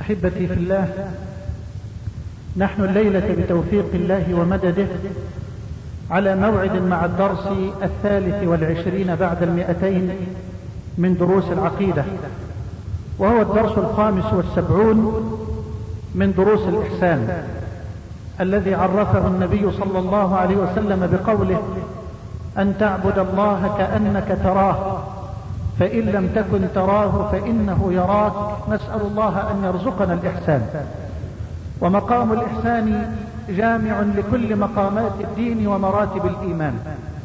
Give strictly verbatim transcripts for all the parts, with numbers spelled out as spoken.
أحبتي في الله، نحن الليلة بتوفيق الله ومدده على موعد مع الدرس الثالث والعشرين بعد المئتين من دروس العقيدة، وهو الدرس الخامس والسبعون من دروس الإحسان الذي عرفه النبي صلى الله عليه وسلم بقوله: أن تعبد الله كأنك تراه فإن لم تكن تراه فإنه يراك. نسأل الله أن يرزقنا الإحسان. ومقام الإحسان جامع لكل مقامات الدين ومراتب الإيمان،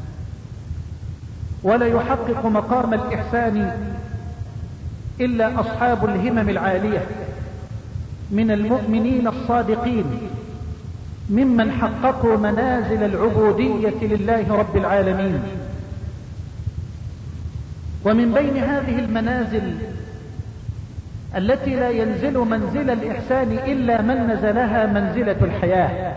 ولا يحقق مقام الإحسان إلا أصحاب الهمم العالية من المؤمنين الصادقين، ممن حققوا منازل العبودية لله رب العالمين. ومن بين هذه المنازل التي لا ينزل منزل الإحسان إلا من نزلها منزلة الحياة.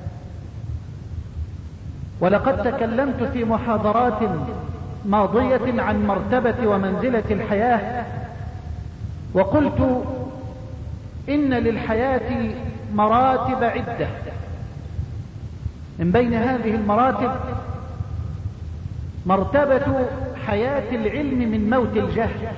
ولقد تكلمت في محاضرات ماضية عن مرتبة ومنزلة الحياة، وقلت إن للحياة مراتب عدة. من بين هذه المراتب مرتبة حياة العلم من موت الجهل،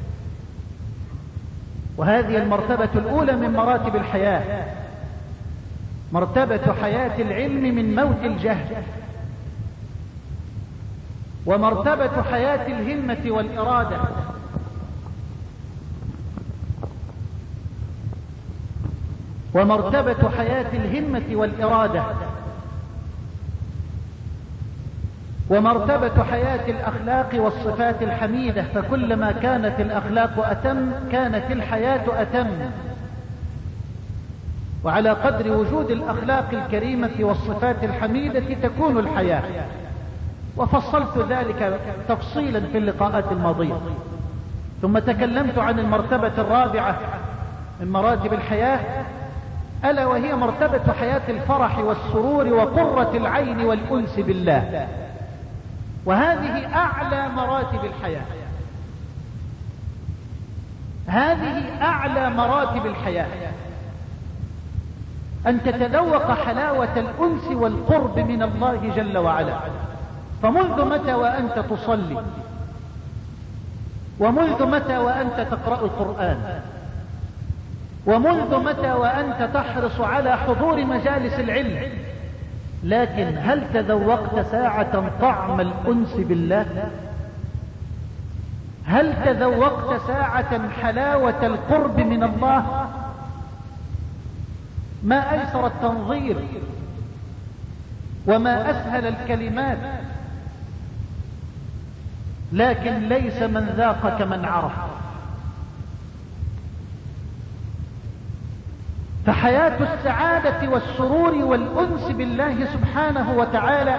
وهذه المرتبة الأولى من مراتب الحياة، مرتبة حياة العلم من موت الجهل. ومرتبة حياة الهمة والإرادة، ومرتبة حياة الهمة والإرادة ومرتبة حياة الأخلاق والصفات الحميدة. فكلما كانت الأخلاق أتم كانت الحياة أتم، وعلى قدر وجود الأخلاق الكريمة والصفات الحميدة تكون الحياة. وفصلت ذلك تفصيلا في اللقاءات الماضية. ثم تكلمت عن المرتبة الرابعة من مراتب الحياة، ألا وهي مرتبة حياة الفرح والسرور وقرة العين والأنس بالله. وهذه أعلى مراتب الحياة، هذه أعلى مراتب الحياة، أن تتذوق حلاوة الأنس والقرب من الله جل وعلا. فمنذ متى وأنت تصلي، ومنذ متى وأنت تقرأ القرآن، ومنذ متى وأنت تحرص على حضور مجالس العلم، لكن هل تذوقت ساعة طعم الأنس بالله؟ هل تذوقت ساعة حلاوة القرب من الله؟ ما أيسر التنظير وما أسهل الكلمات، لكن ليس من ذاق كمن عرف. فحياة السعادة والسرور والأنس بالله سبحانه وتعالى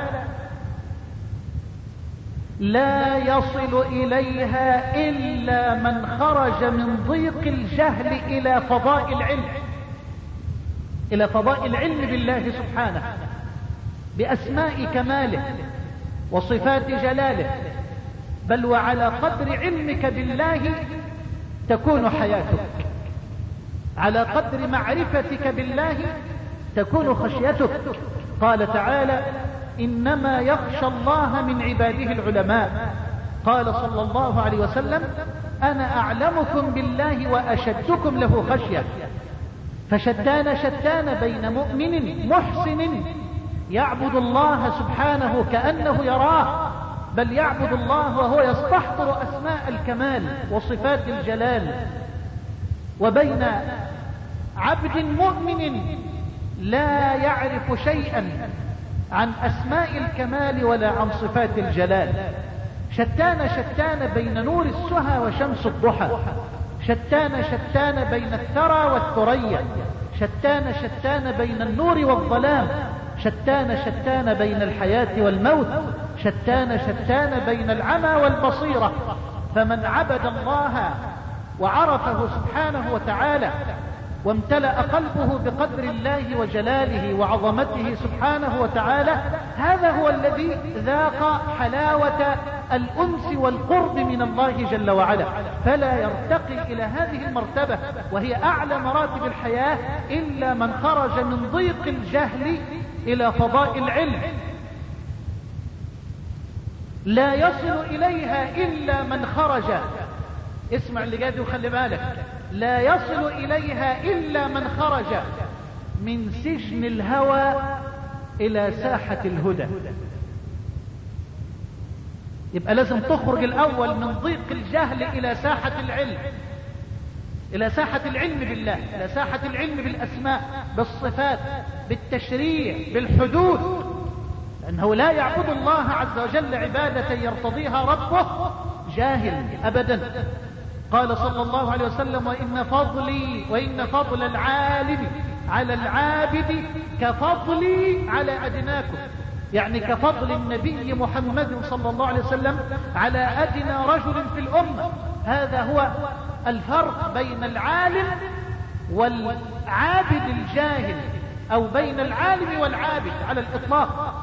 لا يصل إليها إلا من خرج من ضيق الجهل إلى فضاء العلم، إلى فضاء العلم بالله سبحانه بأسماء كماله وصفات جلاله. بل وعلى قدر علمك بالله تكون حياتك، على قدر معرفتك بالله تكون خشيتك. قال تعالى: إنما يخشى الله من عباده العلماء. قال صلى الله عليه وسلم: أنا أعلمكم بالله وأشدكم له خشية. فشتان شتان بين مؤمن محسن يعبد الله سبحانه كأنه يراه، بل يعبد الله وهو يستحضر أسماء الكمال وصفات الجلال، وبين عبد مؤمن لا يعرف شيئا عن أسماء الكمال ولا عن صفات الجلال. شتان شتان بين نور السهى وشمس الضحى، شتان شتان بين الثرى والثريا، شتان شتان بين النور والظلام، شتان شتان بين الحياة والموت، شتان شتان بين العمى والبصيرة. فمن عبد الله وعرفه سبحانه وتعالى وامتلأ قلبه بقدر الله وجلاله وعظمته سبحانه وتعالى، هذا هو الذي ذاق حلاوة الأنس والقرب من الله جل وعلا. فلا يرتقي إلى هذه المرتبة وهي أعلى مراتب الحياة إلا من خرج من ضيق الجهل إلى فضاء العلم. لا يصل إليها إلا من خرج، اسمع اللي جاي وخلي بالك، لا يصل إليها إلا من خرج من سجن الهوى إلى ساحة الهدى. يبقى لازم تخرج الأول من ضيق الجهل إلى ساحة العلم، إلى ساحة العلم بالله، إلى ساحة العلم بالأسماء بالصفات بالتشريع بالحدود، لأنه لا يعبد الله عز وجل عبادة يرتضيها ربه جاهل أبدا. قال صلى الله عليه وسلم: وإن فضلي وإن فضل العالم على العابد كفضلي على أدناكم، يعني كفضل النبي محمد صلى الله عليه وسلم على أدنى رجل في الأمة. هذا هو الفرق بين العالم والعابد الجاهل، أو بين العالم والعابد على الإطلاق.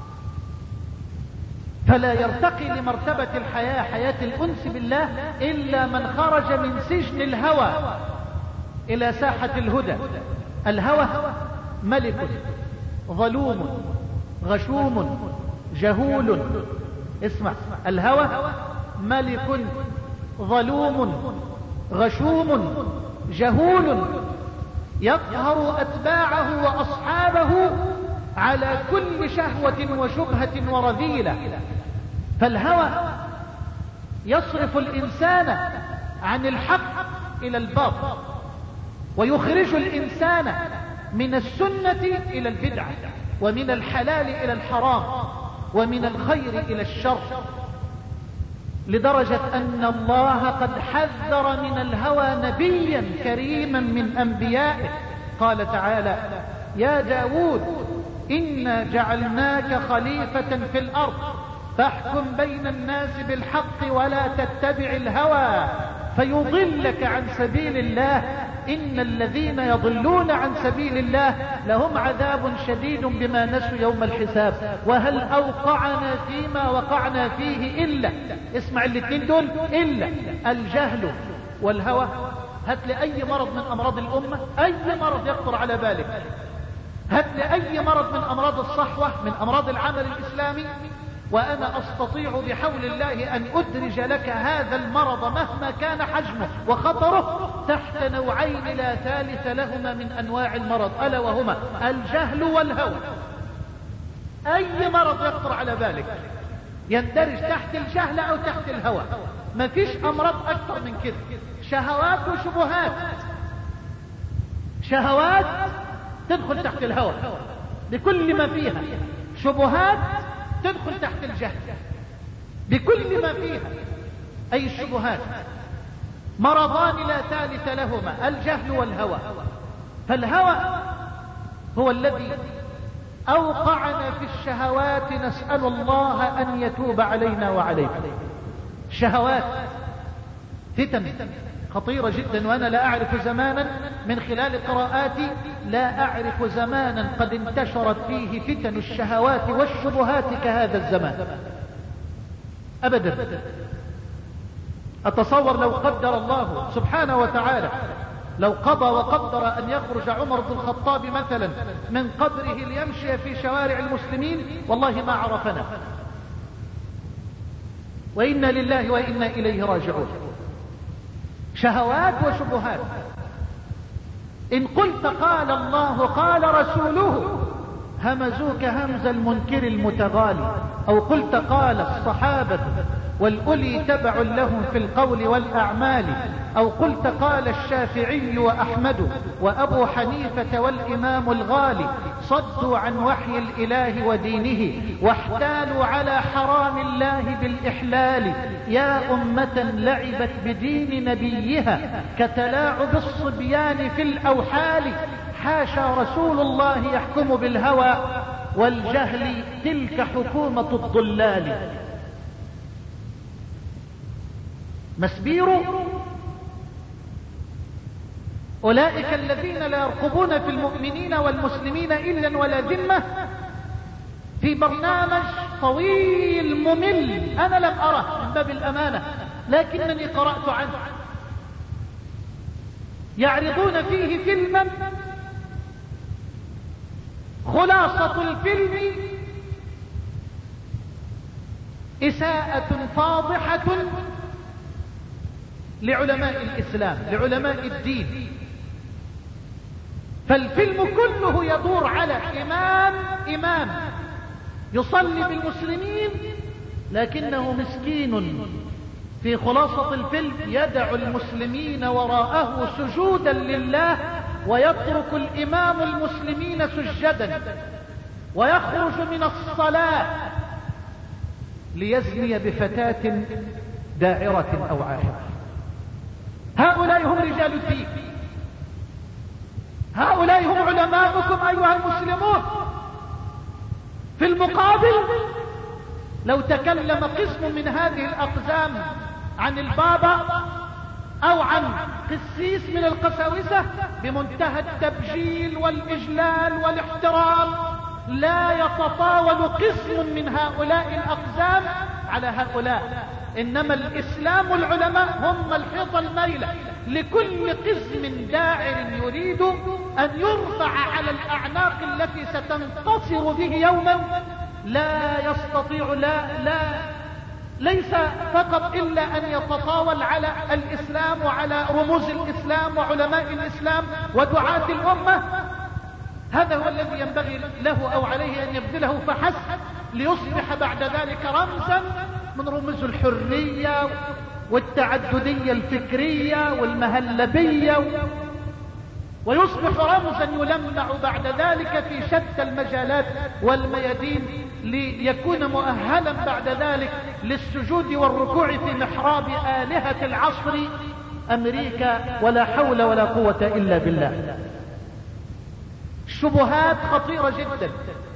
فلا يرتقي لمرتبة الحياة، حياة الأنس بالله، إلا من خرج من سجن الهوى إلى ساحة الهدى. الهوى ملك ظلوم غشوم جهول. اسمع، الهوى ملك ظلوم غشوم جهول يقهر أتباعه وأصحابه على كل شهوة وشبهة ورذيلة. فالهوى يصرف الإنسان عن الحق إلى الباطل، ويخرج الإنسان من السنة إلى البدعة، ومن الحلال إلى الحرام، ومن الخير إلى الشر، لدرجة أن الله قد حذر من الهوى نبيا كريما من أنبيائه. قال تعالى: يا داود إنا جعلناك خليفة في الأرض فاحكم بين الناس بالحق ولا تتبع الهوى فيضلك عن سبيل الله إن الذين يضلون عن سبيل الله لهم عذاب شديد بما نسوا يوم الحساب وهل أوقعنا فيما وقعنا فيه إلا، اسمع الاثنين دول، إلا الجهل والهوى. هات لي أي مرض من أمراض الأمة، أي مرض يخطر على بالك، هات لي أي مرض من أمراض الصحوة، من أمراض العمل الإسلامي، وأنا أستطيع بحول الله أن أدرج لك هذا المرض مهما كان حجمه وخطره تحت نوعين لا ثالث لهما من أنواع المرض، ألا وهما الجهل والهوى. أي مرض يخطر على بالك يندرج تحت الجهل أو تحت الهوى، ما فيش أمراض أكثر من كده. شهوات وشبهات، شهوات تدخل تحت الهوى بكل ما فيها، شبهات تدخل تحت الجهل بكل ما فيها. أي الشبهات مرضان لا ثالث لهما، الجهل والهوى. فالهوى هو الذي أوقعنا في الشهوات، نسأل الله أن يتوب علينا وعليكم. شهوات فتن خطيرة جدا، وأنا لا أعرف زمانا من خلال قراءاتي، لا أعرف زمانا قد انتشرت فيه فتن الشهوات والشبهات كهذا الزمان أبدا. أتصور لو قدر الله سبحانه وتعالى، لو قضى وقدر أن يخرج عمر بن الخطاب مثلا من قبره ليمشي في شوارع المسلمين، والله ما عرفنا. وإنا لله وإنا إليه راجعون. شهوات وشبهات. إن قلت قال الله قال رسوله همزوك همز المنكر المتغالي، أو قلت قال الصحابة والأولي تبع لهم في القول والأعمال، أو قلت قال الشافعي وأحمد وأبو حنيفة والإمام الغالي، صدوا عن وحي الإله ودينه واحتالوا على حرام الله بالإحلال. يا أمة لعبت بدين نبيها كتلاعب الصبيان في الأوحال. حاشا رسول الله يحكم بالهوى والجهل، تلك حكومة الضلال. مسبير أولئك الذين لا يرقبون في المؤمنين والمسلمين إلا ولا ذمة، في برنامج طويل ممل أنا لم أره من باب الأمانة لكنني قرأت عنه، يعرضون فيه فيلما خلاصة الفيلم إساءة فاضحة لعلماء الإسلام، لعلماء الدين. فالفيلم كله يدور على إمام إمام يصلي بالمسلمين لكنه مسكين في خلاصة الفيلم يدع المسلمين وراءه سجودا لله، ويترك الإمام المسلمين سجدا، ويخرج من الصلاة ليزني بفتاة داعرة أو عاهرة. هؤلاء هم رجال الدين، هؤلاء هم علماؤكم أيها المسلمون. في المقابل لو تكلم قسم من هذه الأقزام عن البابا أو عن قسيس من القساوسة بمنتهى التبجيل والإجلال والاحترام، لا يتطاول قسم من هؤلاء الأقزام على هؤلاء، إنما الإسلام والعلماء هم الحيطة الميلة لكل قسم داعر يريد أن يرفع على الأعناق التي ستنتصر به يوما. لا يستطيع، لا لا ليس فقط إلا أن يتطاول على الإسلام وعلى رموز الإسلام وعلماء الإسلام ودعاة الأمة، هذا هو الذي ينبغي له أو عليه أن يبذله فحسب، ليصبح بعد ذلك رمزا من رموز الحرية والتعددية الفكرية والمهلبية، ويصبح رمزا يلمع بعد ذلك في شتى المجالات والميادين، ليكون مؤهلا بعد ذلك للسجود والركوع في محراب آلهة العصر أمريكا. ولا حول ولا قوة إلا بالله. شبهات خطيرة جدا،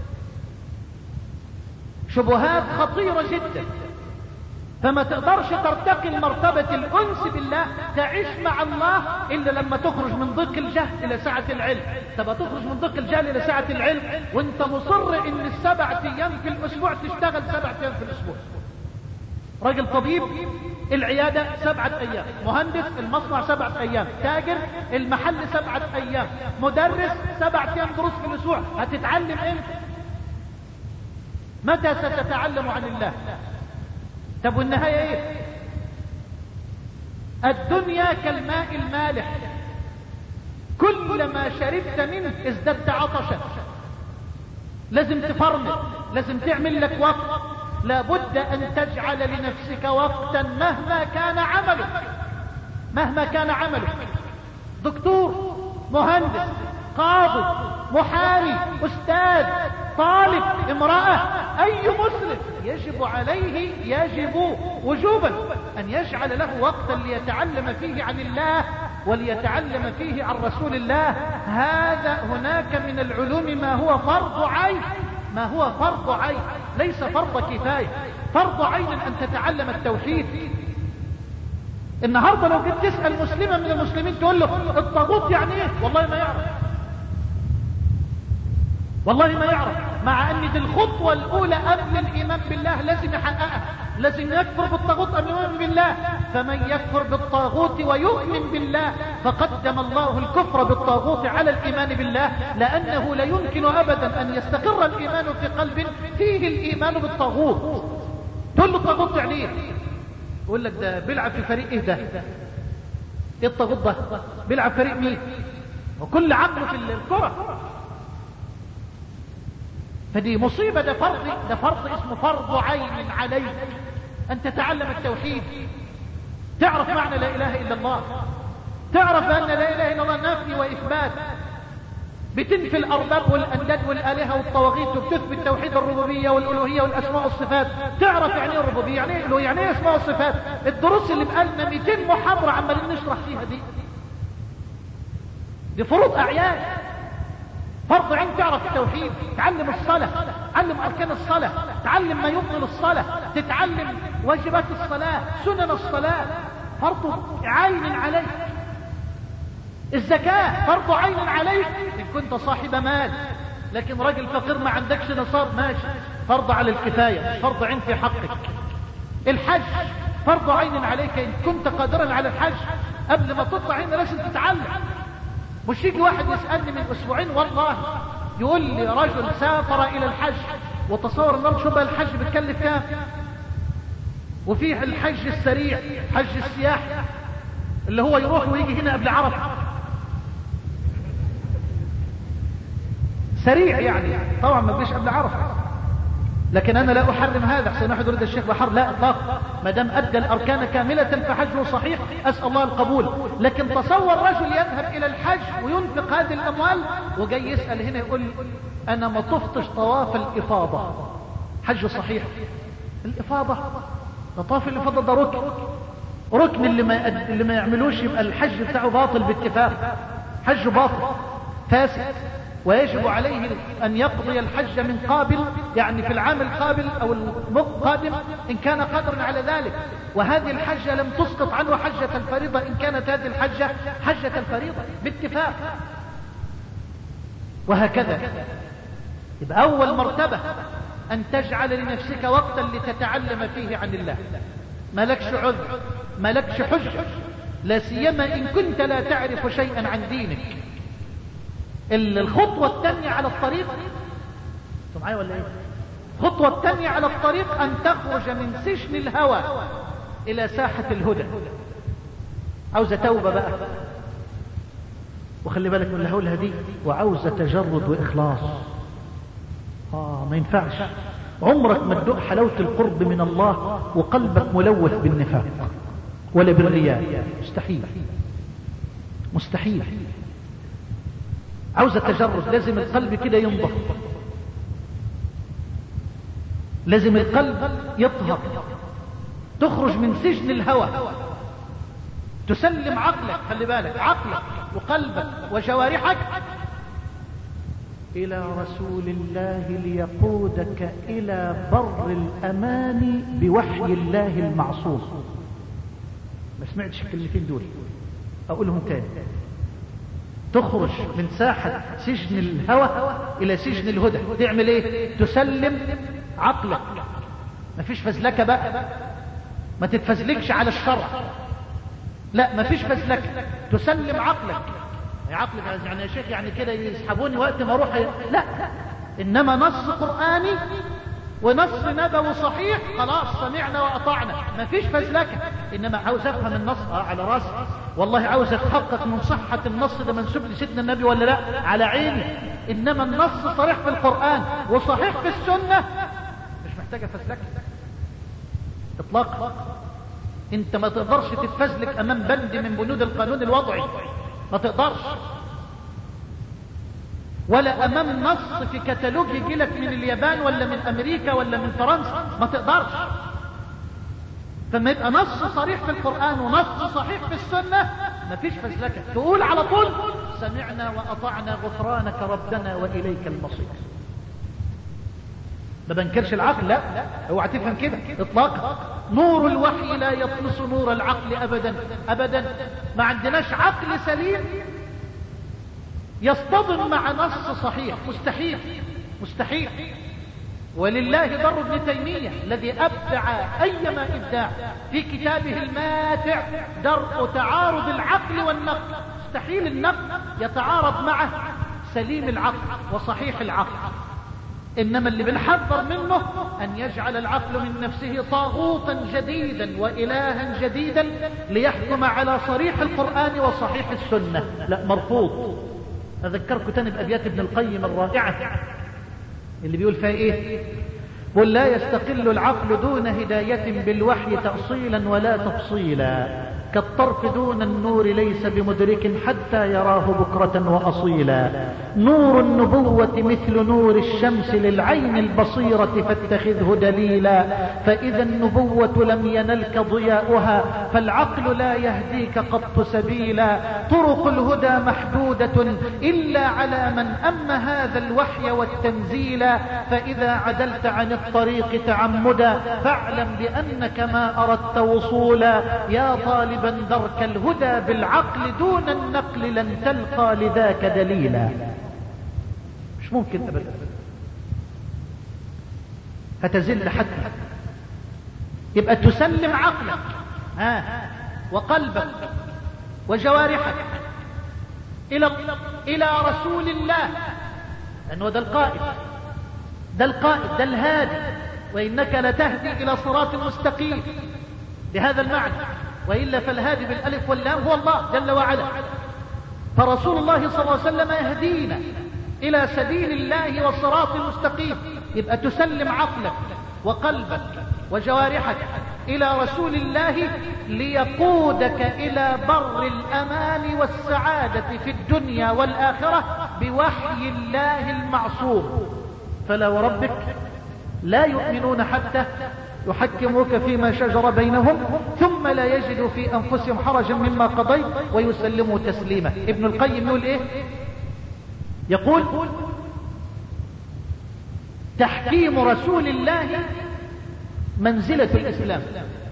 شبهات خطيرة جدا. فما تقدرش ترتقي لمرتبة الأنس بالله، تعيش مع الله، إلا لما تخرج من ضيق الجهل إلى سعة العلم. تبقى تخرج من ضيق الجهل إلى سعة العلم وانت مصر إن السبع أيام في الأسبوع تشتغل سبع أيام في الأسبوع. راجل طبيب العيادة سبعة أيام، مهندس المصنع سبعة أيام، تاجر المحل سبعة أيام، مدرس سبعة أيام دروس في الأسبوع. هتتعلم إمتى؟ متى ستتعلم عن الله؟ طب والنهاية ايه؟ الدنيا كالماء المالح، كلما شربت منه ازددت عطشا. لازم تفرمل، لازم تعمل لك وقت، لابد ان تجعل لنفسك وقتا مهما كان عملك، مهما كان عملك. دكتور، مهندس، قاضي، محامي، استاذ، طالب، امرأة، اي مسلم يجب عليه، يجب وجوبا ان يجعل له وقتا ليتعلم فيه عن الله وليتعلم فيه عن رسول الله. هذا هناك من العلوم ما هو فرض عين، ما هو فرض عين ليس فرض كفاية. فرض عين ان تتعلم التوحيد. النهاردة لو جيت تسأل مسلمة من المسلمين تقول له الطاغوت يعني ايه، والله ما يعرف، والله ما يعرف، مع ان دي الخطوة الاولى قبل الايمان بالله لازم يحققها. لازم يكفر بالطاغوت قبل الايمان بالله. فمن يكفر بالطاغوت ويؤمن بالله فقدم الله الكفر بالطاغوت على الايمان بالله، لانه لا يمكن ابدا ان يستقر الايمان في قلب فيه الايمان بالطاغوت. تقول له الطاغوت يعني ايه؟ يقول لك ده بيلعب في فريق ايه؟ ده ايه الطاغوت ده؟ بيلعب فريق مين؟ وكل عقله في الكرة. فدي مصيبة. ده فرض، ده فرض اسمه فرض عين عليك ان تتعلم التوحيد، تعرف معنى لا اله الا الله، تعرف ان لا اله الا الله نفي واثبات، بتنفي الارباب والانداد والالهه والطواغيت، وبتثبت توحيد الربوبيه والالوهيه والاسماء والصفات. تعرف يعني ايه الربوبيه، يعني ايه الالوهيه، يعني ايه اسماء والصفات. الدروس اللي بقالنا مئتين محاضره عمالين نشرح فيها دي دي فروض اعيان. فرض عين تعرف التوحيد، تعلم الصلاة، تعلم أركان الصلاة، تعلم ما يبطل الصلاة، تتعلم واجبات الصلاة، سنن الصلاة. فرض عين عليك. الزكاة فرض عين عليك إن كنت صاحب مال، لكن راجل فقير ما عندكش نصاب ماشي، فرض على الكفاية، فرض عين في حقك. الحج فرض عين عليك إن كنت قادرا على الحج، قبل ما تطلع هنا لازم تتعلم. مش يجي واحد يسألني من أسبوعين والله يقول لي رجل سافر إلى الحج، وتصور النار شبه الحج بتكلف كام، وفيه الحج السريع حج السياحي اللي هو يروح ويجي هنا قبل عرفة، سريع يعني طبعا ما بيجيش قبل عرفة. لكن انا لا احرم هذا، احسن واحد يريد الشيخ بحر، لا اطلاق، ما دام ادى الاركان كاملة فحجه صحيح، اسال الله القبول. لكن تصور رجل يذهب الى الحج وينفق هذه الاموال وجاي يسال هنا يقول انا ما طفتش طواف الافاضة، حجه صحيح؟ الافاضة ده طواف الافاضة ده ركن، ركن اللي ما اللي ما يعملوش يبقى الحج بتاعه باطل باتفاق، حجه باطل فاسد، ويجب عليه أن يقضي الحج من قابل، يعني في العام القابل أو القادم إن كان قادرا على ذلك. وهذه الحجة لم تسقط عنه حجة الفريضة إن كانت هذه الحجة حجة الفريضة باتفاق. وهكذا يبقى أول مرتبة أن تجعل لنفسك وقتا لتتعلم فيه عن الله، ما لكش عذر، ما لكش حجة، لا سيما إن كنت لا تعرف شيئا عن دينك. الخطوة الثانية على الطريق، انتوا معايا ولا ايه؟ الخطوة الثانية على الطريق ان تخرج من سجن الهوى الى ساحة الهدى. عاوزة توبة بقى، وخلي بالك من اللي هقولها دي، وعاوزة تجرد واخلاص. اه ما ينفعش عمرك ما تدوق حلاوة القرب من الله وقلبك ملوث بالنفاق ولا بالرياء، مستحيل مستحيل. عاوزة تجرد، لازم القلب كده ينضف، لازم القلب يطهر، تخرج من سجن الهوى، تسلم عقلك، خلي بالك عقلك وقلبك وجوارحك إلى رسول الله ليقودك إلى بر الأمان بوحي الله المعصوم. ما سمعتش الكلمتين دول، أقولهم تاني. تخرج من ساحة سجن الهوى إلى سجن الهدى، تعمل إيه؟ تسلم عقلك، ما فيش فزلكة بقى، ما تتفزلكش على الشرع، لا ما فيش فزلكة، تسلم عقلك. يا عقلك يعني يا شيخ يعني كده يسحبوني وقت ما اروح، لا، انما نص قرآني ونص نبوي صحيح خلاص سمعنا واطعنا، ما فيش فزلكة. انما عاوز افهم النص اه على راسي، والله عاوز اتحقق من صحة النص ده منسوب لسيدنا النبي ولا لا، على عيني. انما النص صريح في القرآن وصحيح في السنة، مش محتاجة فزلكة اطلاقا. انت ما تقدرش تتفزلك امام بند من بنود القانون الوضعي، ما تقدرش، ولا امام نص في كتالوج يجي لك من اليابان ولا من امريكا ولا من فرنسا، ما تقدرش. فما يبقى نص صريح في القرآن ونص صحيح في السنة، ما فيش فزلكة، تقول على طول سمعنا واطعنا غفرانك ربنا واليك المصير. ما بنكرش العقل، لا اوعى تفهم كده اطلاقا. نور الوحي لا يطمس نور العقل ابدا ابدا. ما عندناش عقل سليم يصطدم مع نص صحيح، مستحيل مستحيل. ولله در ابن تيمية الذي ابدع ايما ابداع في كتابه الماتع درء تعارض العقل والنقل. مستحيل النقل يتعارض مع سليم العقل وصحيح العقل. انما اللي بنحذر منه ان يجعل العقل من نفسه طاغوتا جديدا والها جديدا ليحكم على صريح القرآن وصحيح السنة، لا مرفوض. اذكركم تاني بابيات ابن القيم الرائعة اللي بيقول فيها ايه؟ قل لا يستقل العقل دون هداية بالوحي تأصيلا ولا تفصيلا، كالطرف دون النور ليس بمدرك حتى يراه بكرة وأصيلا. نور النبوة مثل نور الشمس للعين البصيرة فاتخذه دليلا، فإذا النبوة لم ينلك ضياؤها فالعقل لا يهديك قط سبيلا. طرق الهدى محدودة إلا على من أم هذا الوحي والتنزيلا، فإذا عدلت عن الطريق تعمدا فاعلم بأنك ما أردت وصولا. يا طالب راغبا درك الهدى بالعقل دون النقل لن تلقى لذاك دليلا. مش ممكن ابدا، هتزل حتى. يبقى تسلم عقلك ها وقلبك وجوارحك الى الى رسول الله، لانه ده القائد، ده القائد، ده الهادي، وانك لتهدي الى صراط مستقيم بهذا المعنى، والا فالهادي بالالف واللام هو الله جل وعلا. فرسول الله صلى الله عليه وسلم يهدينا الى سبيل الله والصراط المستقيم. يبقى تسلم عقلك وقلبك وجوارحك الى رسول الله ليقودك الى بر الامان والسعادة في الدنيا والاخرة بوحي الله المعصوم. فلا وربك لا يؤمنون حتى يحكموك فيما شجر بينهم ثم لا يجدوا في انفسهم حرجا مما قضيت ويسلموا تسليما. ابن القيم يقول ايه؟ يقول تحكيم رسول الله منزلة الإسلام.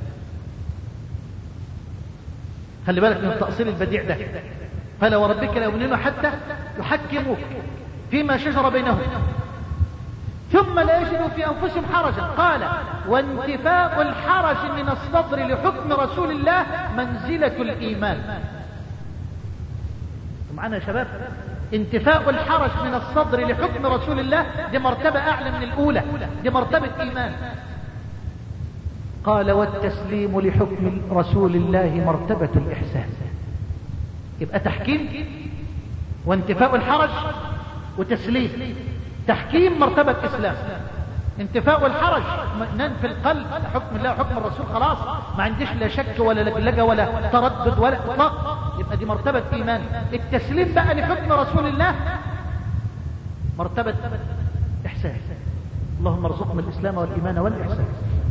خلي بالك من التأصيل البديع ده. فلا وربك لا يؤمنون حتى يحكموك فيما شجر بينهم ثم لا يجدوا في أنفسهم حرجا. قال وانتفاء الحرج من الصدر لحكم رسول الله منزلة الإيمان. معنا يا شباب؟ انتفاء الحرج من الصدر لحكم رسول الله دي مرتبة أعلى من الأولى، دي مرتبة إيمان. قال والتسليم لحكم رسول الله مرتبة الإحسان. يبقى تحكيم وانتفاء الحرج وتسليم. تحكيم مرتبة إسلام، انتفاء الحرج اطمئنان في القلب حكم الله وحكم الرسول، خلاص ما عنديش لا شك ولا لجلجة ولا تردد ولا اطلاق، يبقى دي مرتبة إيمان. التسليم بقى لحكم رسول الله مرتبة إحسان. اللهم ارزقنا الإسلام والإيمان والإحسان.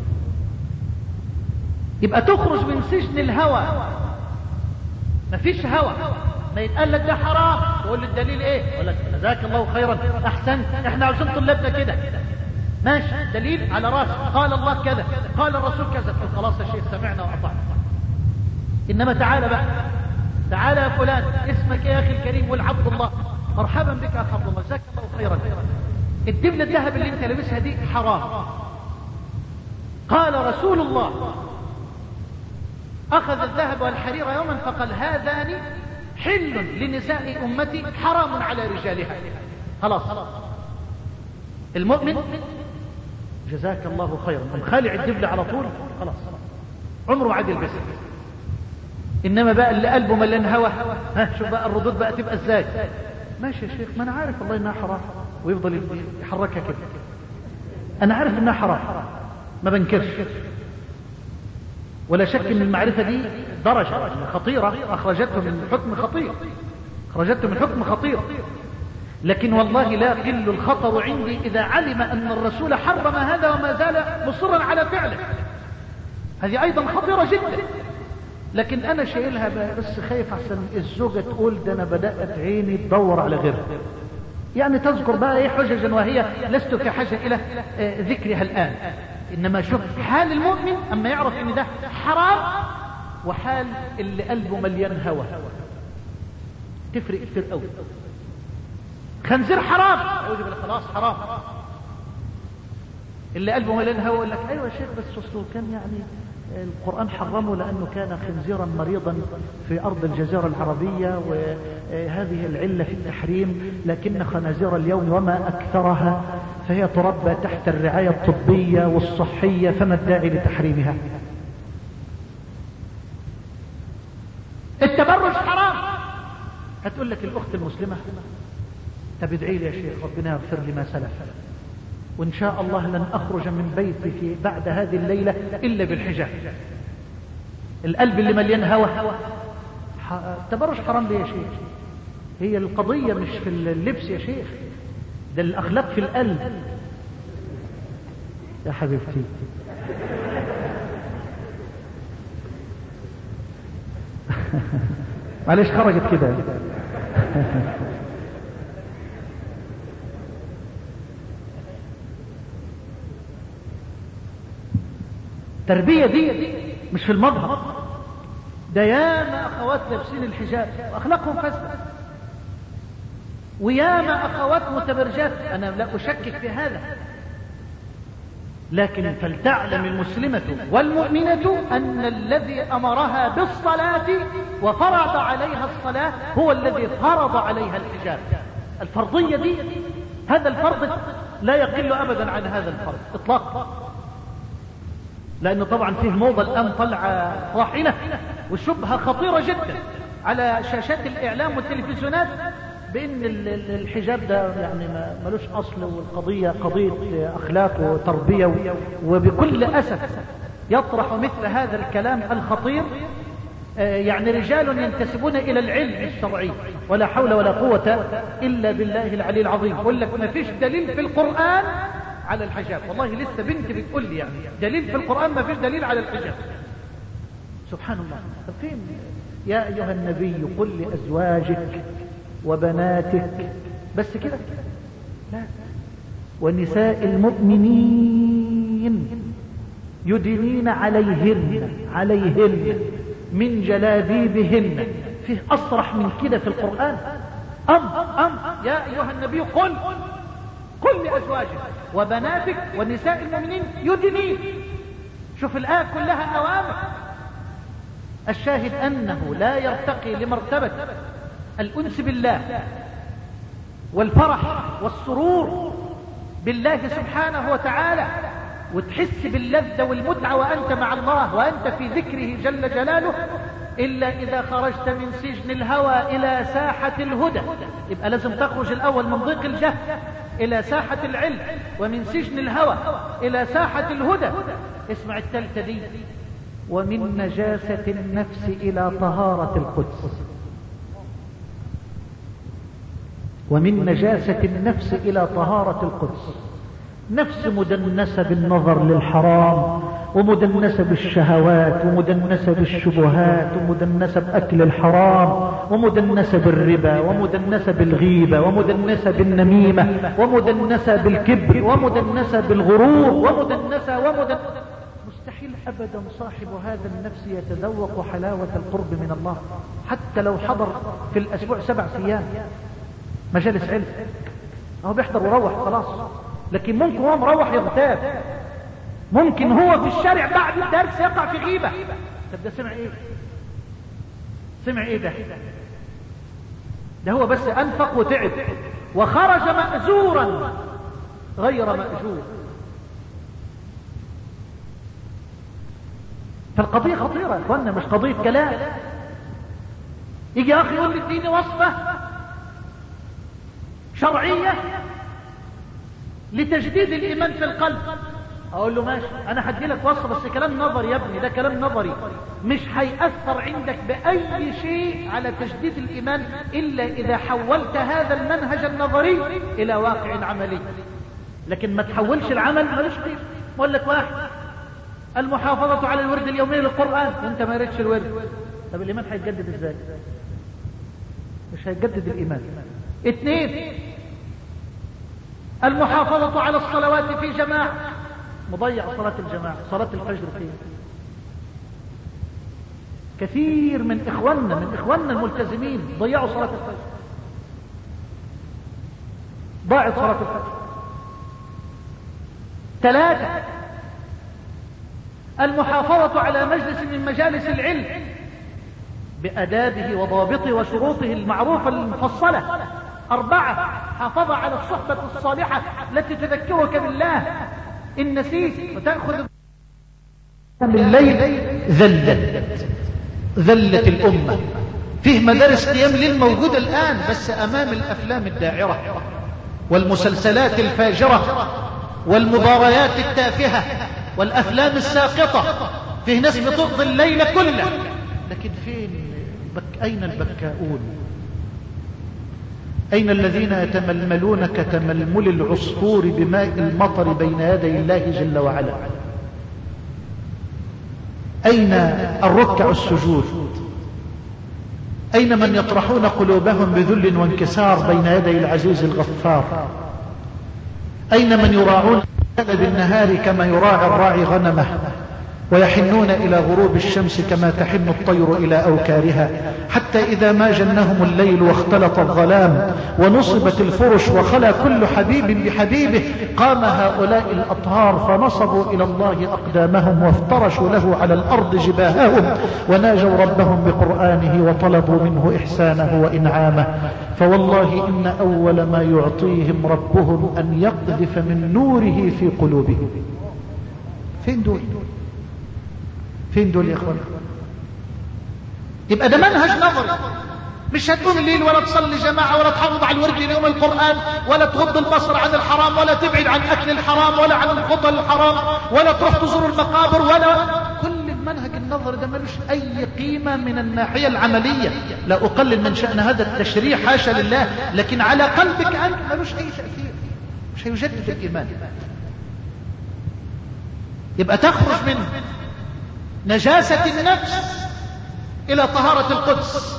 يبقى تخرج من سجن الهوى. مفيش هوى، ما يتقال لك ده حرام تقول لي الدليل ايه؟ يقول لك جزاك الله خيرا احسنت، احنا عاوزين طلابنا كده. ماشي، دليل على راسي، قال الله كذا قال الرسول كذا، خلاص يا شيخ سمعنا واطعنا. انما تعالى بقى، تعالى يا فلان اسمك ايه يا اخي الكريم؟ والعبد الله. مرحبا بك يا عبد الله، جزاك الله خيرا. الدبله الذهب اللي انت لابسها دي حرام. قال رسول الله اخذ الذهب والحرير يوما فقال هذان حل لنساء امتي حرام على رجالها. خلاص المؤمن جزاك الله خيرا خالع الدبل على طول، خلاص عمره عاد يلبسها. انما بقى اللي قلبه مليان هوى، ها شوف بقى الردود بقى تبقى ازاي. ماشي يا شيخ، ما انا عارف والله انها حرام، ويفضل يحركها كده. انا عارف انها حرام ما بنكرش، ولا شك ان المعرفة دي درجة خطيرة اخرجته من حكم خطير، اخرجته من حكم خطير. لكن والله لا يقل الخطر عندي اذا علم ان الرسول حرم هذا وما زال مصرا على فعله. هذه ايضا خطيرة جدا. لكن انا شايلها بس خايف احسن الزوجة تقول ده انا بدأت عيني تدور على غيرها، يعني تذكر بقى ايه حججا وهي لست في حاجة الى ذكرها الان. انما شوف حال المؤمن اما يعرف ان ده حرام، وحال اللي قلبه مليان هوى، تفرق كتير قوي. خنزير حرام، اقول خلاص حرام. اللي قلبه مليان هوى يقول لك ايوه يا شيخ بس اصله كان يعني القرآن حرمه لأنه كان خنزيرا مريضا في أرض الجزيرة العربية، وهذه العلة في التحريم، لكن خنازير اليوم وما أكثرها فهي تربى تحت الرعاية الطبية والصحية، فما الداعي لتحريمها؟ التبرج حرام. هتقول لك الأخت المسلمة طب ادعي لي يا شيخ ربنا يغفر لي ما سلف، وإن شاء الله لن أخرج من بيتي في بعد هذه الليلة إلا بالحجاب. القلب اللي مليان هوى. التبرج حرام ليه يا شيخ؟ هي القضية مش في اللبس يا شيخ، ده الأخلاق في القلب يا حبيبتي. معلش خرجت كده. التربية دي مش في المظهر، ده ياما أخوات لابسين الحجاب وأخلاقهم فاسدة، وياما أخوات متبرجات، أنا لا أشكك في هذا، لكن فلتعلم المسلمة والمؤمنة أن الذي أمرها بالصلاة وفرض عليها الصلاة هو الذي فرض عليها الحجاب. الفرضية دي، هذا الفرض لا يقل أبدا عن هذا الفرض إطلاقا، لأنه طبعا فيه موضة الآن طلعة طاحنة وشبهة خطيرة جدا على شاشات الإعلام والتلفزيونات بأن الحجاب ده يعني ملوش أصل، والقضية قضية أخلاق وتربية، وبكل أسف يطرح مثل هذا الكلام الخطير يعني رجال ينتسبون إلى العلم الشرعي، ولا حول ولا قوة إلا بالله العلي العظيم، يقول لك ما فيش دليل في القرآن على الحجاب. والله لسه بنت بتقول لي يعني دليل في القرآن، ما فيش دليل على الحجاب. سبحان الله. طب فين؟ يا أيها النبي قل لأزواجك وبناتك، بس كده؟ لا، ونساء المؤمنين يدنين عليهن عليهن من جلابيبهن. فيه أصرح من كده في القرآن؟ أم أم يا أيها النبي قل قل لأزواجك وبناتك ونساء المؤمنين يدنين. شوف الآية كلها أوامر. الشاهد أنه لا يرتقي لمرتبة الأنس بالله والفرح والسرور بالله سبحانه وتعالى، وتحس باللذة والمتعة وأنت مع الله وأنت في ذكره جل جلاله، إلا إذا خرجت من سجن الهوى إلى ساحة الهدى. يبقى لازم تخرج الأول من ضيق الجهل إلى ساحة العلم، ومن سجن الهوى إلى ساحة الهدى. اسمع الثالثة دي: ومن نجاسة النفس إلى طهارة القدس. ومن نجاسة النفس إلى طهارة القدس. نفس مدنسة بالنظر للحرام، ومدنسة بالشهوات، ومدنسة بالشبهات، ومدنسة بأكل الحرام، ومدنسة بالربا، ومدنسة بالغيبة، ومدنسة بالنميمة، ومدنسة بالكبر، ومدنسة بالغرور، ومدنسة ومدنسة. مستحيل أبدا صاحب هذا النفس يتذوق حلاوة القرب من الله، حتى لو حضر في الأسبوع سبع أيام مجالس علم، هو بيحضر وروح خلاص. لكن ممكن هو مروح يغتاب، ممكن هو في الشارع بعد الدرس يقع في غيبة. طب ده سمع ايه؟ سمع ايه ده؟ ده هو بس انفق وتعب وخرج مأزورا غير مأجور. فالقضية خطيرة يا اخوانا، مش قضية كلام. يجي اخي يقول لي اديني وصفة شرعية لتجديد الإيمان في القلب، أقول له ماشي، أنا هدي لك وصفة بس كلام نظري يا ابني، ده كلام نظري مش هيأثر عندك بأي شيء على تجديد الإيمان إلا إذا حولت هذا المنهج النظري إلى واقع عملي. لكن ما تحولش العمل ملوش قيمة. أقول لك واحد: المحافظة على الورد اليومي للقرآن، وأنت ما قريتش الورد، طب الإيمان هيتجدد إزاي؟ مش هيتجدد الإيمان. اثنين: المحافظة على الصلوات في جماعة، مضيع صلاة الجماعة، صلاة الفجر فيه. كثير من إخواننا من إخواننا الملتزمين ضيعوا صلاة الفجر، ضاعت صلاة الفجر. ثلاثة: المحافظة على مجلس من مجالس العلم بأدابه وضابطه وشروطه المعروفة المفصلة. أربعة: حافظ على الصحبة الصالحة التي تذكرك بالله إن نسيت وتأخذ بالليل. ذلت ذلت الأمة. فيه مدارس قيام ليل موجودة الآن، بس أمام الأفلام الداعرة والمسلسلات الفاجرة والمباريات التافهة والأفلام الساقطة. فيه ناس بتقضي الليل كله، لكن فين بك أين البكاؤون؟ أين الذين يتململون كتململ العصفور بماء المطر بين يدي الله جل وعلا؟ أين الركع السجود؟ أين من يطرحون قلوبهم بذل وانكسار بين يدي العزيز الغفار؟ أين من يراعون بالنهار كما يراعي الراعي غنمه؟ ويحنون إلى غروب الشمس كما تحن الطير إلى أوكارها، حتى إذا ما جنهم الليل واختلط الظلام ونصبت الفرش وخلى كل حبيب بحبيبه، قام هؤلاء الأطهار فنصبوا إلى الله أقدامهم وافترشوا له على الأرض جباههم وناجوا ربهم بقرآنه وطلبوا منه إحسانه وإنعامه. فوالله إن أول ما يعطيهم ربهم أن يقذف من نوره في قلوبهم. فين دول؟ فين دول يا اخوان؟ يبقى ده منهج نظري، مش هتقوم الليل ولا تصلي جماعة ولا تحافظ على الورد ليوم القرآن ولا تغض البصر عن الحرام ولا تبعد عن أكل الحرام ولا عن الخطى الحرام ولا تروح تزور المقابر ولا كل المنهج النظري ده ملوش أي قيمة من الناحية العملية. لا أقلل من شأن هذا التشريع حاشا لله، لكن على قلبك أنت ملوش أي تأثير، مش هيجدد الإيمان. يبقى تخرج من نجاسة النفس إلى طهارة القدس.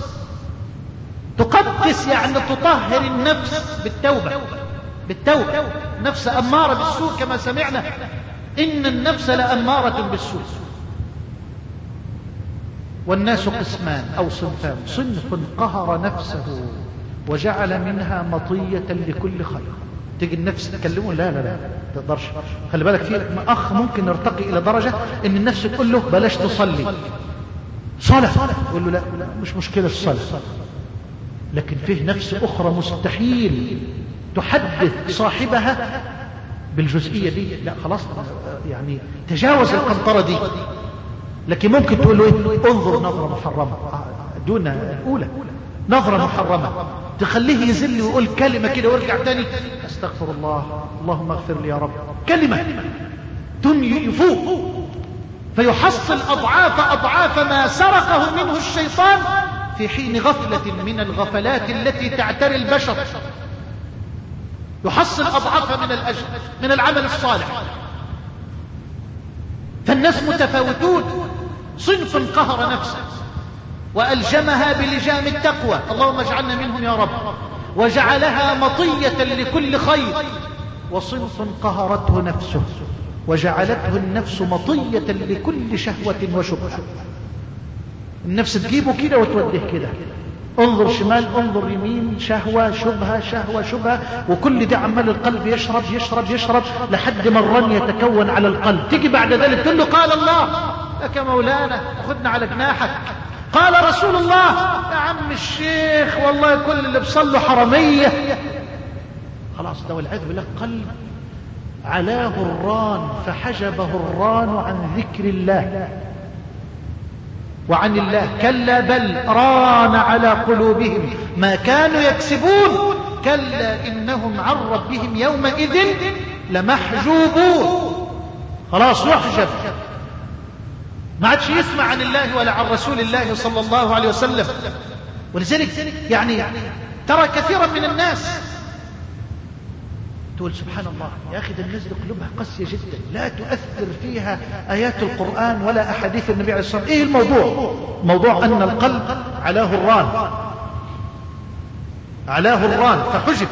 تقدس يعني تطهر النفس بالتوبة، بالتوبة. نفس أمارة بالسوء كما سمعنا، إن النفس لأمارة بالسوء. والناس قسمان أو صنفان، صنف قهر نفسه وجعل منها مطية لكل خير. تيجي النفس تكلمه، لا لا لا تقدرش. خلي بالك، في أخ ممكن نرتقي إلى درجة إن النفس تقول له بلاش تصلي صلاة، يقول له لا, لا مش مشكلة الصلاة. لكن فيه نفس أخرى مستحيل تحدث صاحبها بالجزئية دي، لا خلاص يعني تجاوز القنطرة دي. لكن ممكن تقول له إيه؟ انظر نظرة محرمة دون الأولى، نظرة محرمة تخليه يزل ويقول كلمة كده ويرجع تاني استغفر الله اللهم اغفر لي يا رب، كلمة ثم يفوق فيحصل أضعاف أضعاف ما سرقه منه الشيطان في حين غفلة من الغفلات التي تعتري البشر. يحصل أضعاف من الأجر من العمل الصالح. فالناس متفاوتون. صنف قهر نفسه وألجمها بلجام التقوى، اللهم اجعلنا منهم يا رب، وجعلها مطية لكل خير. وصنف قهرته نفسه وجعلته النفس مطية لكل شهوة وشبهة. النفس تجيبه كده وتوديه كده، انظر شمال انظر يمين، شهوة شبهة شهوة شبهة، وكل ده عمال القلب يشرب يشرب يشرب لحد ما الرن يتكون على القلب. تيجي بعد ذلك تقول له قال الله لك مولانا خدنا على جناحك، قال رسول الله يا عم الشيخ والله كل اللي بصلوا حرامية. خلاص ده والعياذ بالله قلب علاه الران فحجبه الران عن ذكر الله وعن الله. كلا بل ران على قلوبهم ما كانوا يكسبون، كلا إنهم عن ربهم يومئذ لمحجوبون. خلاص يحجب، ما عادش يسمع عن الله ولا عن رسول الله صلى الله عليه وسلم. ولذلك يعني ترى كثيرا من الناس تقول سبحان الله يا أخي ده الناس قلوبها قاسية جدا، لا تؤثر فيها آيات القرآن ولا أحاديث النبي عليه الصلاة والسلام. إيه الموضوع؟ موضوع أن القلب علاه الران، علاه الران فحجب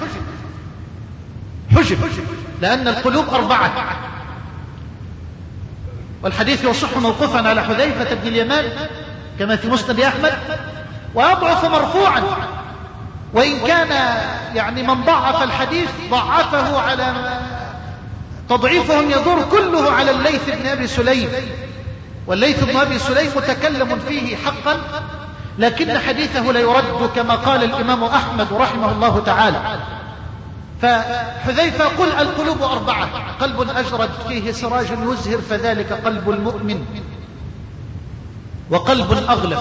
حجب لأن القلوب أربعة. والحديث يصح موقوفا على حذيفة بن اليمان كما في مسند أحمد، ويضعف مرفوعا، وإن كان يعني من ضعف الحديث ضعفه على تضعيفهم يدور كله على الليث بن أبي سليم، والليث بن أبي سليم متكلم فيه حقا، لكن حديثه لا يرد كما قال الإمام أحمد رحمه الله تعالى. فحذيفة يقول القلوب أربعة: قلب أجرد فيه سراج يزهر فذلك قلب المؤمن، وقلب أغلف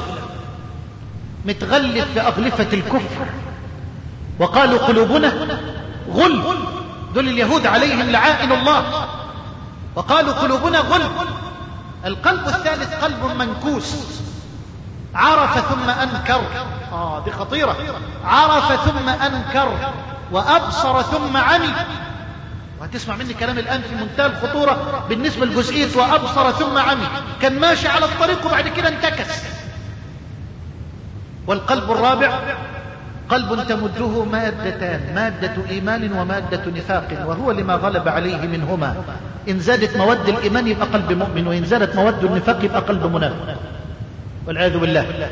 متغلف بأغلفة الكفر، وقالوا قلوبنا غل، دول اليهود عليهم لعائن الله، وقالوا قلوبنا غل. القلب الثالث قلب منكوس، عرف ثم أنكر، آه دي خطيرة، عرف ثم أنكر وأبصر ثم عمي. وهتسمع مني كلام الآن في منتهى الخطورة بالنسبة لجزئية وأبصر ثم عمي، كان ماشي على الطريق وبعد كده انتكس. والقلب الرابع قلب تمده مادتان، مادة إيمان ومادة نفاق، وهو لما غلب عليه منهما. إن زادت مواد الإيمان يبقى قلب مؤمن، وإن زادت مواد النفاق يبقى قلب منافق والعياذ بالله.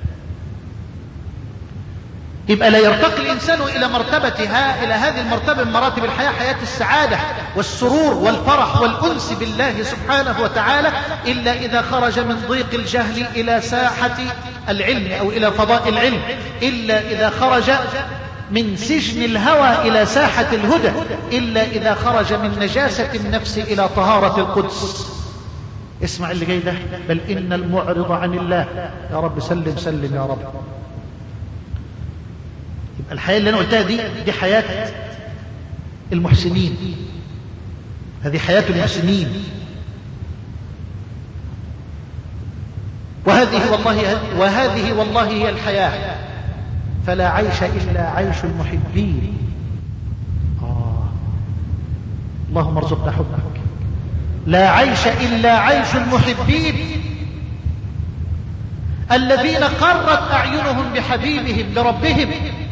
يبقى لا يرتقي الإنسان إلى مرتبتها، إلى هذه المرتبة من مراتب الحياة، حياة السعادة والسرور والفرح والأنس بالله سبحانه وتعالى، إلا إذا خرج من ضيق الجهل إلى ساحة العلم أو إلى فضاء العلم، إلا إذا خرج من سجن الهوى إلى ساحة الهدى، إلا إذا خرج من نجاسة النفس إلى طهارة القدس. اسمع اللي جاي ده، بل إن المعرض عن الله، يا رب سلم سلم يا رب. يبقى الحياة اللي أنا قلتها دي دي حياة المحسنين، هذه حياة المحسنين، وهذه والله وهذه والله هي الحياة. فلا عيش إلا عيش المحبين. آه. اللهم ارزقنا حبك. لا عيش إلا عيش المحبين الذين قرت أعينهم بحبيبهم بربهم،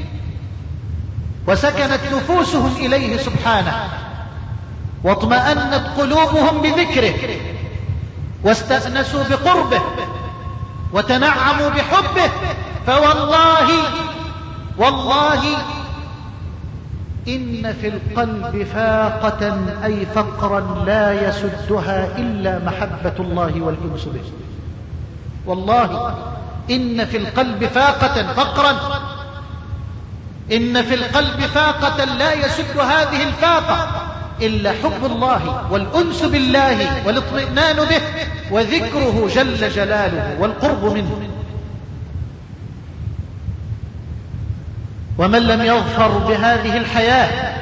وسكنت نفوسهم إليه سبحانه، واطمأنت قلوبهم بذكره، واستأنسوا بقربه، وتنعموا بحبه. فوالله والله إن في القلب فاقة، أي فقرا لا يسدها إلا محبة الله والأنس به. والله إن في القلب فاقة، فقرا، إن في القلب فاقة لا يسد هذه الفاقة إلا حب الله والأنس بالله والاطمئنان به وذكره جل جلاله والقرب منه. ومن لم يظفر بهذه الحياة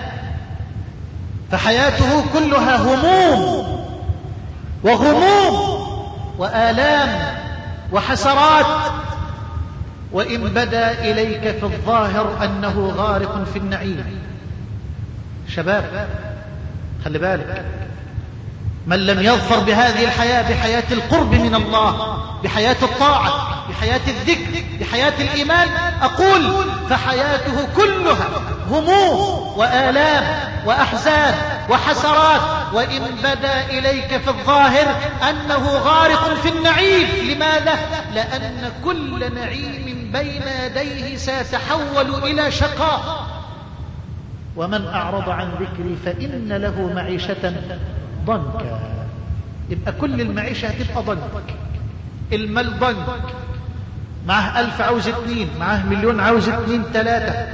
فحياته كلها هموم وغموم وآلام وحسرات، وإن بدا إليك في الظاهر أنه غارق في النعيم. شباب خلي بالك، من لم يظفر بهذه الحياة، بحياة القرب من الله، بحياة الطاعة، بحياة الذكر، بحياة الإيمان، أقول فحياته كلها هموم وآلام وأحزان وحسرات، وإن بدا إليك في الظاهر أنه غارق في النعيم. لماذا؟ لأن كل نعيم بين يديه سيتحول إلى شقاء. ومن أعرض عن ذكري فإن له معيشة ضنكا. يبقى كل المعيشة هتبقى ضنك. المال ضنك، معه ألف عاوز اتنين، معه مليون عاوز اتنين تلاتة،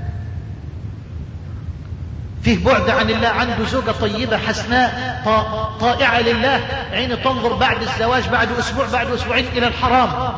فيه بعد عن الله، عنده زوجة طيبة حسناء طائعة لله، عينه تنظر بعد الزواج بعد أسبوع بعد أسبوعين إلى الحرام،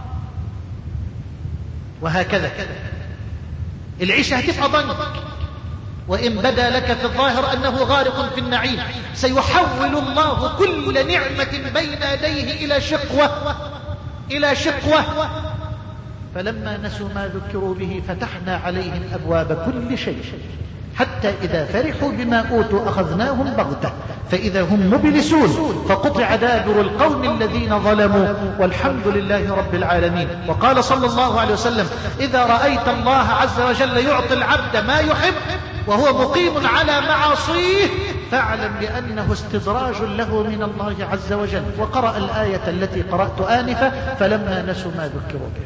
وهكذا. العيشة هتبقى ضنك. وإن بدا لك في الظاهر أنه غارق في النعيم، سيحول الله كل نعمة بين يديه إلى شقوة إلى شقوة. فلما نسوا ما ذكروا به فتحنا عليهم أبواب كل شيء، حتى إذا فرحوا بما أوتوا أخذناهم بغتة فإذا هم مبلسون، فقطع دابر القوم الذين ظلموا والحمد لله رب العالمين. وقال صلى الله عليه وسلم: إذا رأيت الله عز وجل يعطي العبد ما يحب وهو مقيم على معاصيه فاعلم بأنه استدراج له من الله عز وجل. وقرأ الآية التي قرأت آنفا: فلما نسوا ما ذكروا به.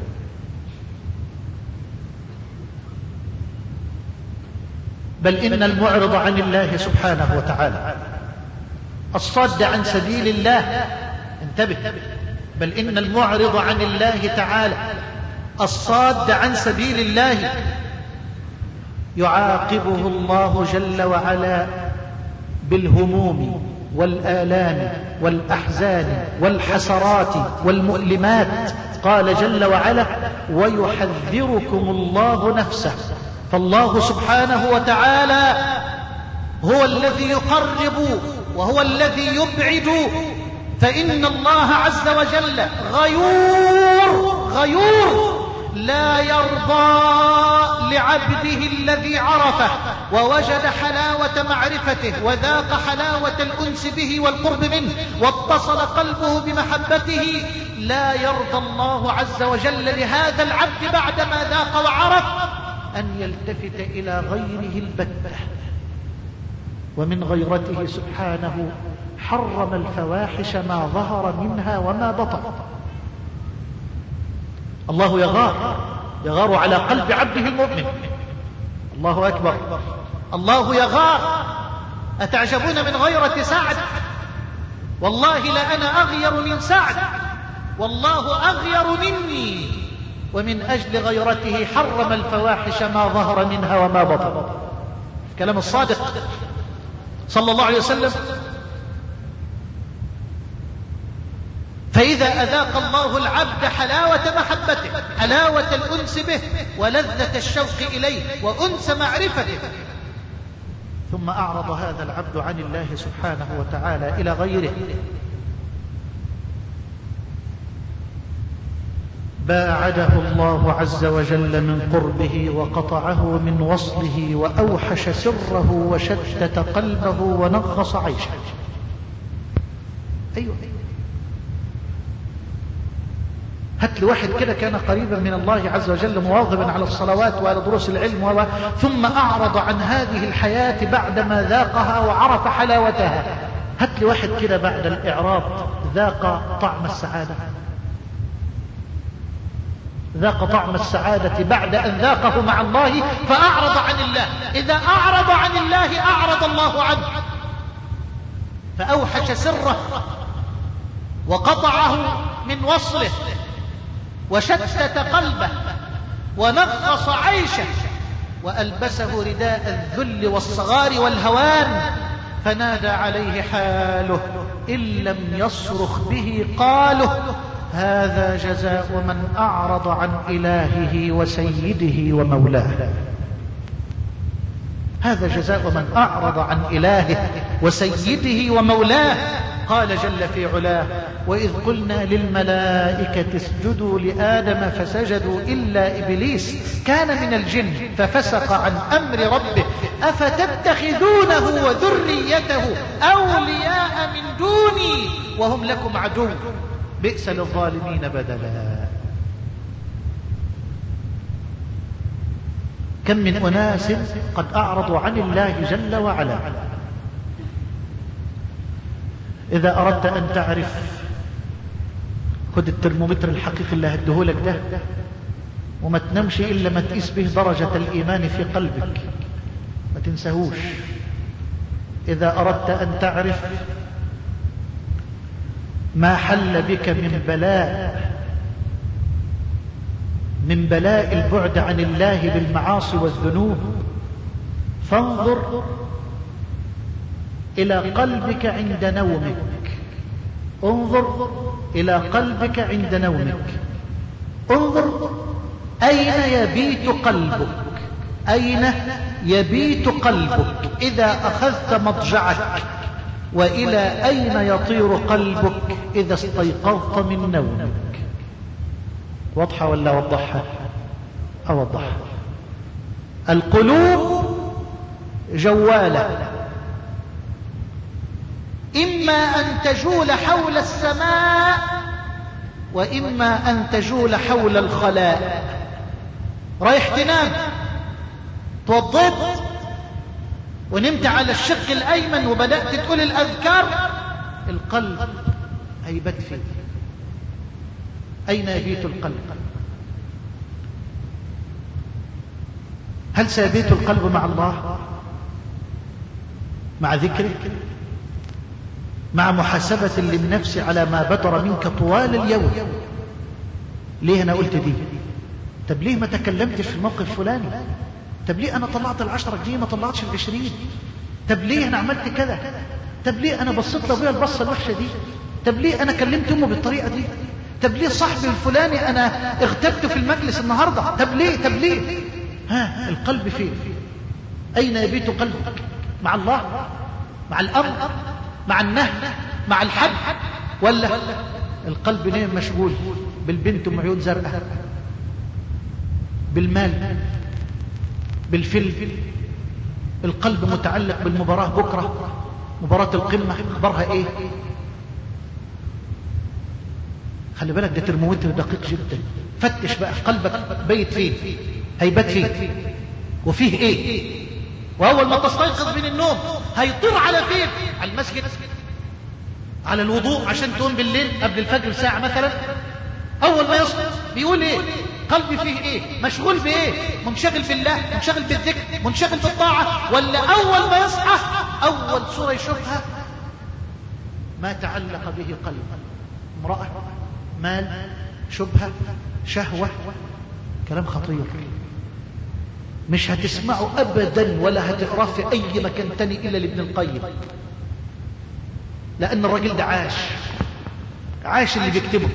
بل إن المعرض عن الله سبحانه وتعالى، الصاد عن سبيل الله، انتبه، بل إن المعرض عن الله تعالى الصاد عن سبيل الله يعاقبه الله جل وعلا بالهموم والآلام والأحزان والحسرات والمؤلمات. قال جل وعلا: ويحذركم الله نفسه. فالله سبحانه وتعالى هو الذي يقرب وهو الذي يبعد، فإن الله عز وجل غيور غيور لا يرضى لعبده الذي عرفه ووجد حلاوة معرفته وذاق حلاوة الأنس به والقرب منه واتصل قلبه بمحبته، لا يرضى الله عز وجل لهذا العبد بعدما ذاق وعرف أن يلتفت إلى غيره البتة. ومن غيرته سبحانه حرم الفواحش ما ظهر منها وما بطن. الله يغار يغار على قلب عبده المؤمن. الله أكبر. الله يغار. أتعجبون من غيرة سعد؟ والله لأنا أغير من سعد، والله أغير مني. ومن أجل غيرته حرم الفواحش ما ظهر منها وما بطن. كلام الصادق صلى الله عليه وسلم. فإذا أذاق الله العبد حلاوة محبته، حلاوة الأنس به، ولذة الشوق إليه، وأنس معرفته، ثم أعرض هذا العبد عن الله سبحانه وتعالى إلى غيره، باعده الله عز وجل من قربه وقطعه من وصله، وأوحش سره وشتت قلبه ونغص عيشه. أيوة هات لي واحد كده كان قريبا من الله عز وجل، مواظبا على الصلوات وعلى دروس العلم و... ثم أعرض عن هذه الحياة بعدما ذاقها وعرف حلاوتها. هات لي واحد كده بعد الإعراض ذاق طعم السعادة، ذاق طعم السعادة بعد أن ذاقه مع الله فأعرض عن الله. إذا أعرض عن الله أعرض الله عنه، فأوحش سره وقطعه من وصله وشتت قلبه ونغص عيشه، وألبسه رداء الذل والصغار والهوان، فنادى عليه حاله إن لم يصرخ به قاله: هذا جزاء من أعرض عن إلهه وسيده ومولاه. هذا جزاء من أعرض عن إلهه وسيده ومولاه. قال جل في علاه: وإذ قلنا للملائكة اسجدوا لآدم فسجدوا إلا إبليس كان من الجن ففسق عن أمر ربه أفتتخذونه وذريته أولياء من دوني وهم لكم عدو بئس للظالمين بدلا. كم من أناس قد أعرضوا عن الله جل وعلا. إذا أردت أن تعرف، خد الترمومتر الحقيقي اللي هديهولك ده وما تنامش إلا ما تقيس به درجة الإيمان في قلبك، ما تنساهوش. إذا أردت أن تعرف ما حل بك من بلاء من بلاء البعد عن الله بالمعاصي والذنوب، فانظر إلى قلبك عند نومك. انظر إلى قلبك عند نومك. انظر أين يبيت قلبك، أين يبيت قلبك إذا أخذت مضجعك، وإلى أين يطير قلبك إذا استيقظت من نومك. واضحة ولا وضحها؟ أوضحها. القلوب جوالة، إما أن تجول حول السماء وإما أن تجول حول الخلاء. رايح تنام، توضيت ونمت على الشق الأيمن وبدأت تقول الأذكار، القلب هيبت فيه. أين يبيت القلب؟ هل سيبيت القلب مع الله، مع ذكرك، مع محاسبة للنفس على ما بدر منك طوال اليوم؟ ليه أنا قلت دي؟ طب ليه ما تكلمتش في الموقف الفلاني؟ طب ليه أنا طلعت العشرة جنيه ما طلعتش العشرين؟ طب ليه أنا عملت كذا؟ طب ليه أنا بصيت لأبويا البصة الوحشة دي؟ طب ليه أنا كلمت أمه بالطريقة دي؟ طب ليه صاحبي الفلاني أنا اغتبته في المجلس النهاردة؟ طب ليه؟ طب ليه؟ ها، القلب فين؟ أين يبيت قلبك؟ مع الله؟ مع الأمر؟ مع النهي؟ مع الحد؟ ولا القلب نايم مشغول بالبنت ام عيون زرقاء، بالمال، بالفيلم؟ القلب متعلق بالمباراة بكرة، مباراة القمة، اخبارها ايه؟ خلي بالك ده ترمومتر دقيق جدا. فتش بقى قلبك بيت فين، هيبات فين. وفيه ايه؟ واول ما تستيقظ من النوم هيطير على فين؟ على المسجد، على الوضوء عشان تقوم بالليل قبل الفجر بساعة مثلا. اول ما يصحى بيقول ايه؟ قلبي فيه ايه؟ مشغول بايه؟ منشغل بالله، منشغل بالذكر، منشغل بالطاعة، ولا اول ما يصحى اول صورة يشوفها ما تعلق به قلبه؟ امرأة، مال، شبهة، شهوة. كلام خطير مش هتسمعه ابدا ولا هتقراه في اي مكان تاني الا لابن القيم، لان الراجل ده عاش عاش اللي بيكتبه.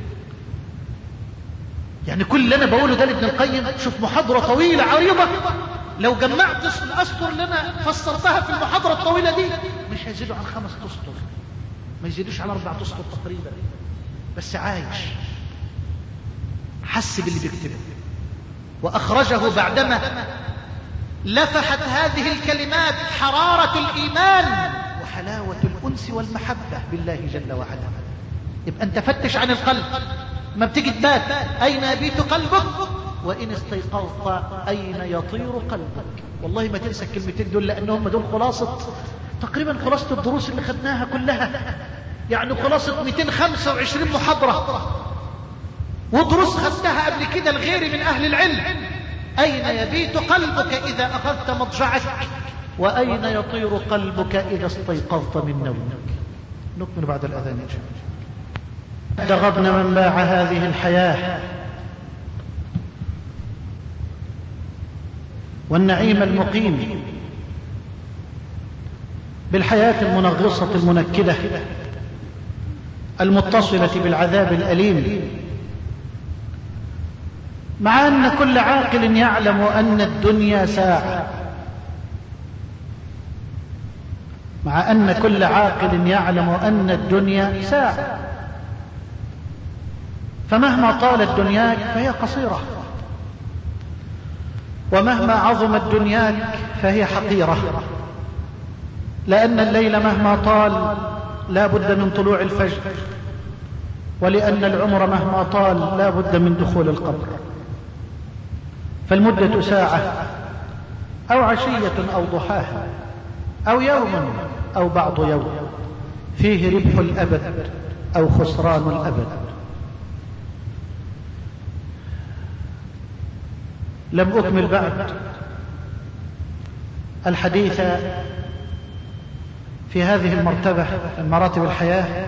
يعني كل اللي انا بقوله ده لابن القيم. شوف محاضرة طويلة عريضة، لو جمعت الاسطر اللي انا فسرتها في المحاضرة الطويلة دي مش هيزيدوا عن خمس اسطر، ما يزيدوش على اربع اسطر تقريبا. بس عايش، حس باللي بيكتبه، واخرجه بعدما لفحت هذه الكلمات حرارة الايمان وحلاوة الانس والمحبة بالله جل وعلا. يبقى انت فتش عن القلب، ما بتيجي تبات اين يبيت قلبك؟ وان استيقظت اين يطير قلبك؟ والله ما تنسى الكلمتين دول، لانهم دول خلاصة تقريبا خلاصة الدروس اللي خدناها كلها. يعني خلاصة مئتين وخمسة وعشرين محاضرة ودروس خدتها قبل كده لغيري من اهل العلم. اين يبيت قلبك اذا اخذت مضجعك؟ واين يطير قلبك اذا استيقظت من نومك؟ نكمل بعد الاذان ان شاء الله. دغبن من باع هذه الحياة والنعيم المقيم بالحياة المنغصة المنكدة المتصلة بالعذاب الأليم، مع أن كل عاقل يعلم أن الدنيا ساعة، مع أن كل عاقل يعلم أن الدنيا ساعة، فمهما طالت دنياك فهي قصيرة، ومهما عظمت دنياك فهي حقيرة، لأن الليل مهما طال لا بد من طلوع الفجر، ولأن العمر مهما طال لا بد من دخول القبر. فالمدة ساعة أو عشية أو ضحاها أو يوم أو بعض يوم، فيه ربح الأبد أو خسران الأبد. لم أكمل بعد الحديث في هذه المرتبة من مراتب الحياة،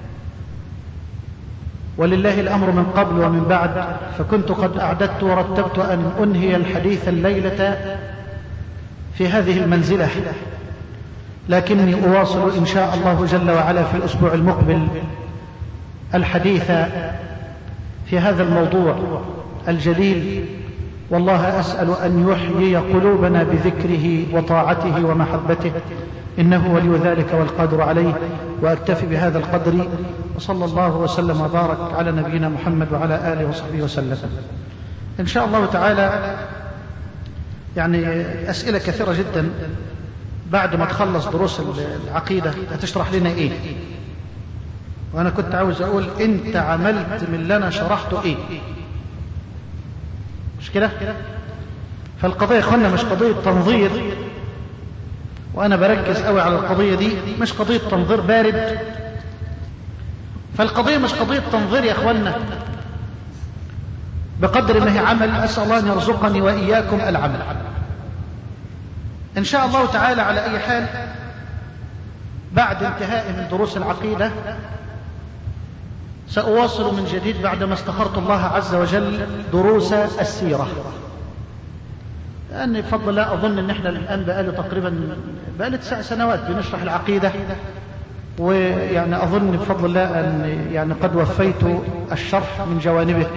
ولله الأمر من قبل ومن بعد، فكنت قد أعددت ورتبت أن أنهي الحديث الليلة في هذه المنزلة، لكني أواصل إن شاء الله جل وعلا في الأسبوع المقبل الحديث في هذا الموضوع الجليل. والله أسأل أن يحيي قلوبنا بذكره وطاعته ومحبته، إنه ولي ذلك والقادر عليه. وأكتفي بهذا القدر، وصلى الله وسلم وبارك على نبينا محمد وعلى آله وصحبه وسلم. إن شاء الله تعالى يعني أسئلة كثيرة جدا. بعد ما تخلص دروس العقيدة هتشرح لنا إيه؟ وأنا كنت عاوز أقول أنت عملت من اللي أنا شرحته إيه؟ مش كده؟ فالقضية اخوانا مش قضية تنظير، وانا بركز قوي على القضية دي، مش قضية تنظير بارد. فالقضية مش قضية تنظير يا اخوانا، بقدر ما هي عمل. اسأل الله ان يرزقني واياكم العمل ان شاء الله تعالى. على اي حال، بعد انتهاء من دروس العقيدة سأواصل من جديد بعدما استخرت الله عز وجل دروس السيرة، لأن بفضل الله أظن أن احنا الآن بقالي تقريبا بقالي تسع سنوات بنشرح العقيدة، ويعني أظن بفضل الله أن يعني قد وفيت الشرح من جوانبه.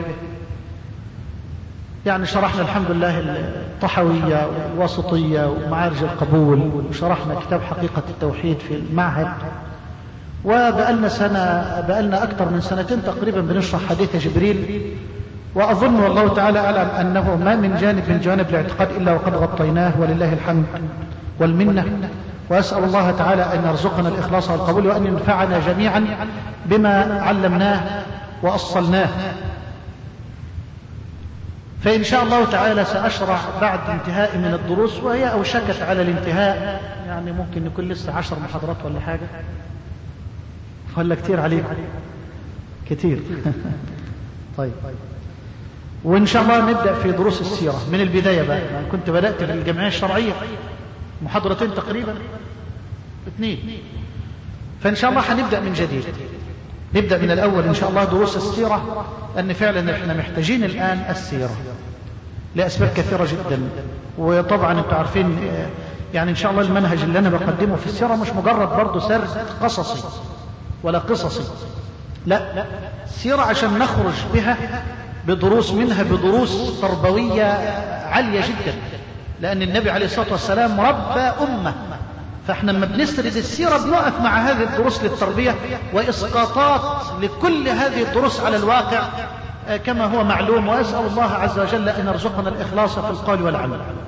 يعني شرحنا الحمد لله الطحوية والواسطية ومعارج القبول، وشرحنا كتاب حقيقة التوحيد في المعهد، وبقالنا سنة بقالنا أكثر من سنتين تقريبا بنشرح حديث جبريل. وأظن والله تعالى أعلم أنه ما من جانب من جوانب الاعتقاد إلا وقد غطيناه، ولله الحمد والمنة. وأسأل الله تعالى أن يرزقنا الإخلاص والقبول، وأن ينفعنا جميعا بما علمناه وأصلناه. فإن شاء الله تعالى سأشرع بعد انتهاء من الدروس، وهي أوشكت على الانتهاء، يعني ممكن يكون لسه عشر محاضرات ولا حاجة، ولا كتير عليكم؟ كتير. طيب، وإن شاء الله نبدأ في دروس السيرة من البداية بقى. يعني كنت بدأت في الجمعية الشرعية محاضرتين تقريبا، اثنين، فإن شاء الله هنبدأ من جديد، نبدأ من الأول إن شاء الله دروس السيرة، لأن فعلا إحنا محتاجين الآن السيرة لأسباب كثيرة جدا. وطبعا أنتم عارفين يعني إن شاء الله المنهج اللي أنا بقدمه في السيرة مش مجرد برضه سرد قصصي ولا قصصي، لا، السيرة عشان نخرج بها بدروس منها، بدروس تربوية عالية جدا، لأن النبي عليه الصلاة والسلام ربى أمة، فاحنا لما بنسرد السيرة بنقف مع هذه الدروس للتربية وإسقاطات لكل هذه الدروس على الواقع كما هو معلوم. وأسأل الله عز وجل أن يرزقنا الإخلاص في القول والعمل.